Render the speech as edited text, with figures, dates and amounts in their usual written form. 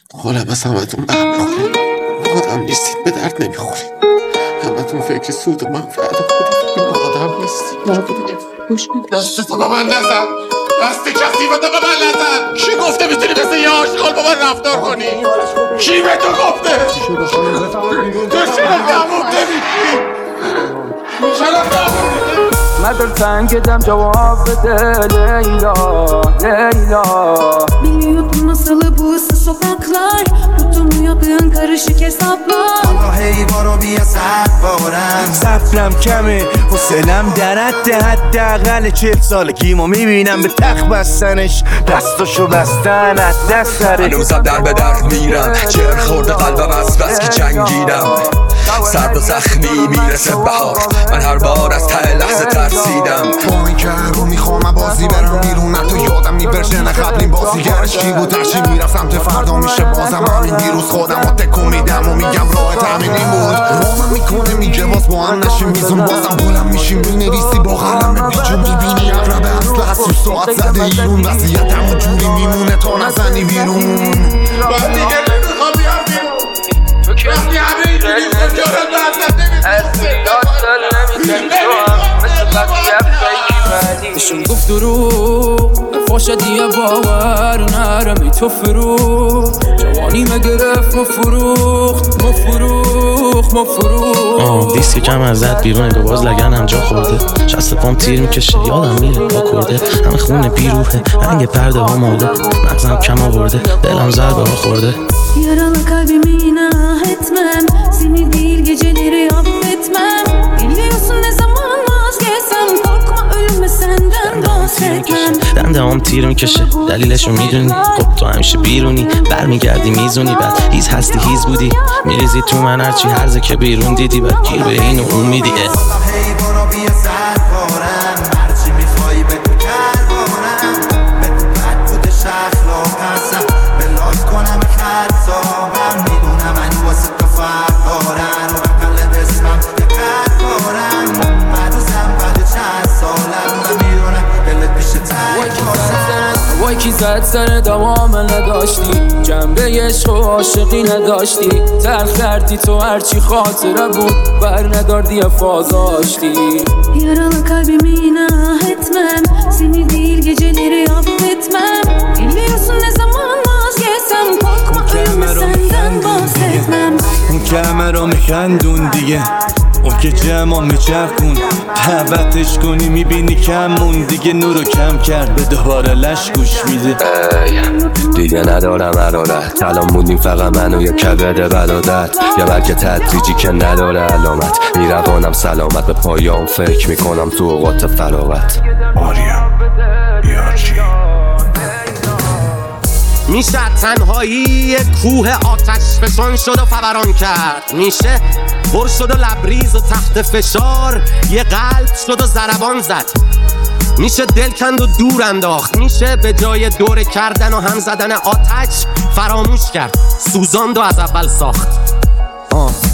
حالم از همتون به هم میخورید. آدم نیستید، به درد نمیخورید. همتون فکر سود و منفعت خودتون. آدم نیستید. گوش بده. دستتو به من نزن. دست کثیفتو به من نزن. کی گفته میتونی مثل یه آشغال با من رفتار کنی؟ کی به تو گفته؟ تو چرا نمون نمیدی؟ چرا نمون؟ مدر تنگدم جواب بده Leyla, Leyla. Biliyordum nasıl bu ıssız sokaklar, Tutumu yapın karışık hesaplar. Vallahi baro bia سفارم سفرم کمه حسلم در حداقل 40 سالگیمو میبینم به تخت بستنش دستاشو بستن از دست سرش. هنوزم در به در میرم، جر خورده قلبم از بس که جنگیدم. سرد و زخمی میرسه بهار، من هر بار از ته لحظه ترسیدم. با این که رو میخوام بازی برم بیرون، نه تو یادم میبرشه نه قبلین بازیگرش کی بود. هرچی میرم سمت فردا میشه بازم همین دیروز. خودم رو تکون میدم و میگم راه تامین این بود. رامم میکنه میگه باز با هم نشیم میزون. بازم بلند میشیم مینویسی با قلم بیجون. میبینی اقربه اصل از 6 ساعت زده ایرون. وضعیتم و جوری میمونه تا نزنی بیرون. من دیگه نمیخوام بیام بیرون. وقتی همه اینجوری خجالت لحظت نشون گفت دروغ فاش دیگه باور نرمی تو فروغ. جوانی مگرفت ما فروخت ما فروخت. دیسک کم ازت بیرونه به باز لگنم جا خورده. شست پام تیر میکشه یادم میره با کرده. همه خونه بیروحه رنگ پرده ها ماده. مغزم کم آورده دلم ضربه ها خورده. Yaralı kalbimi inah etmem, seni değil geceleri affetmem. Biliyorsun ne zaman vazgeçsem, korkma ölüme senden bahsetmem. دنده هم تیر میکشه دلیلشو میدونی. خب تو همیشه بیرونی برمیگردی میزونی. بعد هیز هستی هیز بودی میریزی تو من هرچی هرزه که بیرون دیدی. بعد گیر به این و اون میدی. والله بارو بیا سفارم هرچی میخوایی به تو کروانم. به تو بد بوده شخلاقم بلاک کنم خطابم. میدونم من واسه تو فرقارم و بقلب اسمم یه قرارم. من روزم بعد چند سالم و میدونم دلت پیشه ترکارم. وای کی زد سر دوام نداشتی، جنبه عشق و عاشقی نداشتی. تلخ کردی تو هرچی خاطره بود بر نداردی فازاشتی. Yaralı kalbimi inah etmem, seni değil geceleri affetmem. Biliyorsun ne zaman vazgeçsem, korkma ölüme senden bahsetmem. اون که همه رو میخندون دیگه، اون که جمع میچرخون دعوتش کنی میبینی کمون دیگه. نورو کم کرد به دوباره لش گوش میده. دیگه ندارم حرارت، الان موندیم فقط من و یه کبد برادت. یا بلکه تدریجی که نداره علامت. میروانم سلامت به پایام فکر میکنم تو اوقات فراغت. آریم یارچی میشه تنهایی کوه آتش فشان شد و فوران کرد. میشه پر شد و لبریز و تحت فشار یه قلب شد و ضربان زد. میشه دل کند و دور انداخت. میشه به جای دور کردن و هم زدن آتش فراموش کرد، سوزاند و از اول ساخت.